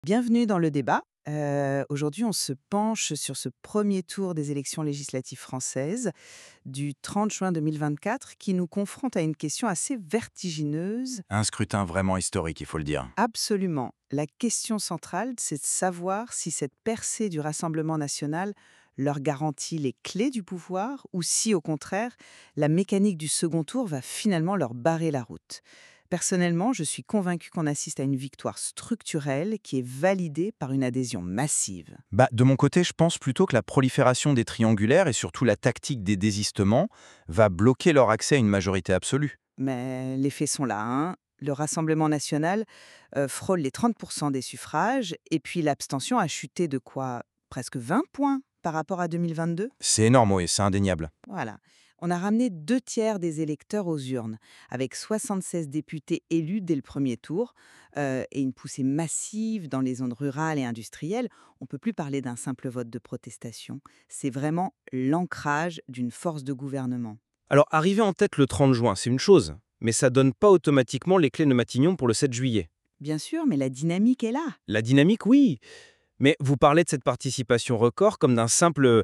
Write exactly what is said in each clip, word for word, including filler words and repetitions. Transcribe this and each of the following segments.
Bienvenue dans le débat. Euh, Aujourd'hui, on se penche sur ce premier tour des élections législatives françaises du trente juin deux mille vingt-quatre qui nous confronte à une question assez vertigineuse. Un scrutin vraiment historique, il faut le dire. Absolument. La question centrale, c'est de savoir si cette percée du Rassemblement national leur garantit les clés du pouvoir ou si, au contraire, la mécanique du second tour va finalement leur barrer la route. Personnellement, je suis convaincue qu'on assiste à une victoire structurelle qui est validée par une adhésion massive. Bah, de mon côté, je pense plutôt que la prolifération des triangulaires et surtout la tactique des désistements va bloquer leur accès à une majorité absolue. Mais les faits sont là, hein. Le Rassemblement national euh, frôle les trente pour cent des suffrages et puis l'abstention a chuté de quoi? Presque vingt points par rapport à deux mille vingt-deux. C'est énorme, oui, c'est indéniable. Voilà. On a ramené deux tiers des électeurs aux urnes, avec soixante-seize députés élus dès le premier tour euh, et une poussée massive dans les zones rurales et industrielles. On ne peut plus parler d'un simple vote de protestation. C'est vraiment l'ancrage d'une force de gouvernement. Alors, arriver en tête le trente juin, c'est une chose, mais ça donne pas automatiquement les clés de Matignon pour le sept juillet. Bien sûr, mais la dynamique est là. La dynamique, oui, mais vous parlez de cette participation record comme d'un simple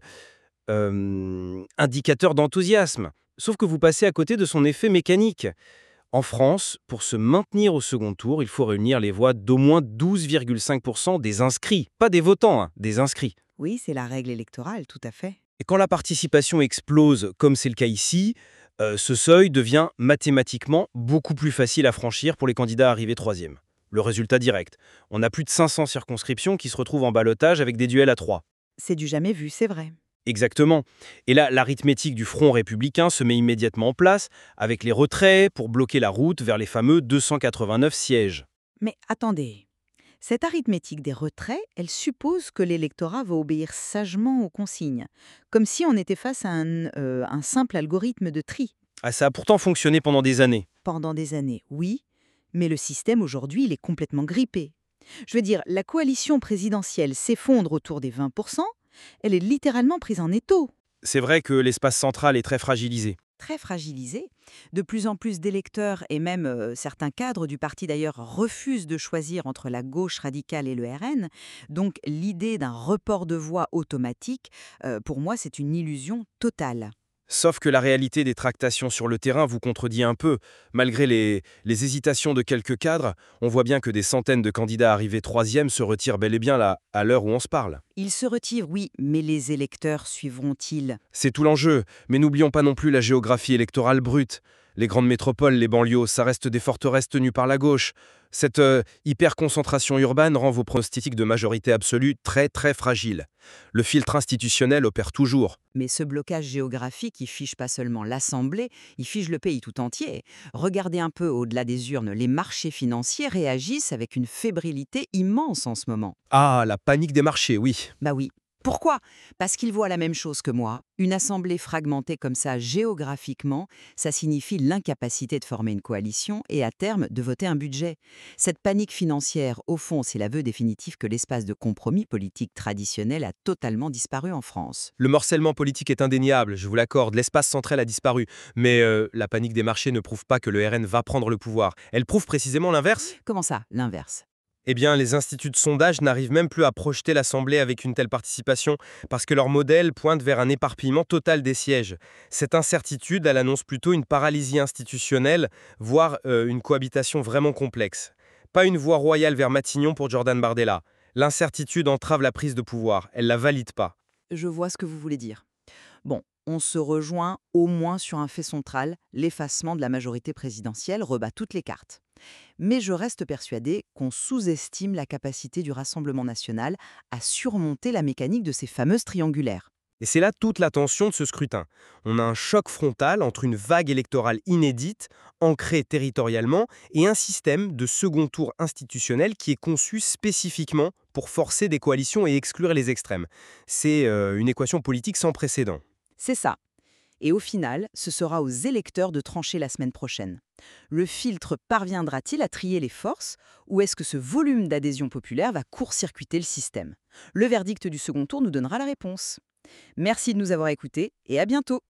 euh, indicateur d'enthousiasme. Sauf que vous passez à côté de son effet mécanique. En France, pour se maintenir au second tour, il faut réunir les voix d'au moins douze virgule cinq pour cent des inscrits. Pas des votants, hein, des inscrits. Oui, c'est la règle électorale, tout à fait. Et quand la participation explose, comme c'est le cas ici, euh, ce seuil devient mathématiquement beaucoup plus facile à franchir pour les candidats arrivés troisième. Le résultat direct. On a plus de cinq cents circonscriptions qui se retrouvent en ballottage avec des duels à trois. C'est du jamais vu, c'est vrai. Exactement. Et là, l'arithmétique du Front républicain se met immédiatement en place, avec les retraits pour bloquer la route vers les fameux deux cent quatre-vingt-neuf sièges. Mais attendez, cette arithmétique des retraits, elle suppose que l'électorat va obéir sagement aux consignes, comme si on était face à un, euh, un simple algorithme de tri. Ah, ça a pourtant fonctionné pendant des années. Pendant des années, oui, mais le système aujourd'hui, il est complètement grippé. Je veux dire, la coalition présidentielle s'effondre autour des vingt pour cent, elle est littéralement prise en étau. C'est vrai que l'espace central est très fragilisé. Très fragilisée. De plus en plus d'électeurs et même euh, certains cadres du parti d'ailleurs refusent de choisir entre la gauche radicale et le R N. Donc l'idée d'un report de voix automatique, euh, pour moi, c'est une illusion totale. Sauf que la réalité des tractations sur le terrain vous contredit un peu. Malgré les, les hésitations de quelques cadres, on voit bien que des centaines de candidats arrivés troisième se retirent bel et bien là, à l'heure où on se parle. Ils se retirent, oui, mais les électeurs suivront-ils? C'est tout l'enjeu, mais n'oublions pas non plus la géographie électorale brute. Les grandes métropoles, les banlieues, ça reste des forteresses tenues par la gauche. Cette euh, hyper-concentration urbaine rend vos pronostics de majorité absolue très très fragiles. Le filtre institutionnel opère toujours. Mais ce blocage géographique, il fiche pas seulement l'Assemblée, il fiche le pays tout entier. Regardez un peu au-delà des urnes, les marchés financiers réagissent avec une fébrilité immense en ce moment. Ah, la panique des marchés, oui. Bah oui. Pourquoi? Parce qu'ils voient la même chose que moi. Une assemblée fragmentée comme ça géographiquement, ça signifie l'incapacité de former une coalition et à terme de voter un budget. Cette panique financière, au fond, c'est l'aveu définitif que l'espace de compromis politique traditionnel a totalement disparu en France. Le morcellement politique est indéniable, je vous l'accorde, l'espace central a disparu. Mais euh, la panique des marchés ne prouve pas que le R N va prendre le pouvoir. Elle prouve précisément l'inverse. Comment ça, l'inverse? Eh bien, les instituts de sondage n'arrivent même plus à projeter l'Assemblée avec une telle participation, parce que leur modèle pointe vers un éparpillement total des sièges. Cette incertitude, elle annonce plutôt une paralysie institutionnelle, voire euh, une cohabitation vraiment complexe. Pas une voie royale vers Matignon pour Jordan Bardella. L'incertitude entrave la prise de pouvoir, elle la valide pas. Je vois ce que vous voulez dire. Bon, on se rejoint au moins sur un fait central, l'effacement de la majorité présidentielle rebat toutes les cartes. Mais je reste persuadée qu'on sous-estime la capacité du Rassemblement national à surmonter la mécanique de ces fameuses triangulaires. Et c'est là toute la tension de ce scrutin. On a un choc frontal entre une vague électorale inédite, ancrée territorialement, et un système de second tour institutionnel qui est conçu spécifiquement pour forcer des coalitions et exclure les extrêmes. C'est euh, une équation politique sans précédent. C'est ça. Et au final, ce sera aux électeurs de trancher la semaine prochaine. Le filtre parviendra-t-il à trier les forces ou est-ce que ce volume d'adhésion populaire va court-circuiter le système? Le verdict du second tour nous donnera la réponse. Merci de nous avoir écoutés et à bientôt.